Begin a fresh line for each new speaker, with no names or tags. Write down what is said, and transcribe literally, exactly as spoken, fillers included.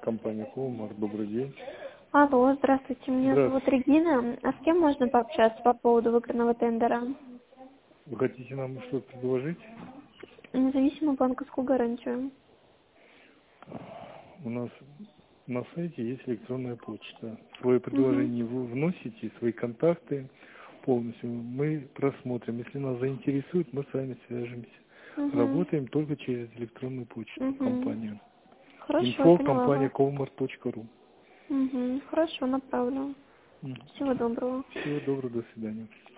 компания Колмар. Добрый день.
Алло, здравствуйте, меня зовут
Здравствуйте.
Регина. А с кем можно пообщаться по поводу выигранного тендера?
Вы хотите нам что-то предложить?
Независимую банковскую гарантию.
У нас на сайте есть электронная почта. Свое
Угу.
предложение вы вносите, свои контакты полностью. Мы просмотрим. Если нас заинтересует, мы с вами свяжемся.
Угу.
Работаем только через электронную почту
Угу.
компанию.
Хорошо, я
Инфо
поняла
компания
вас.
колмар точка ру.
Угу. Хорошо, направлю. Всего доброго.
Всего доброго, до свидания.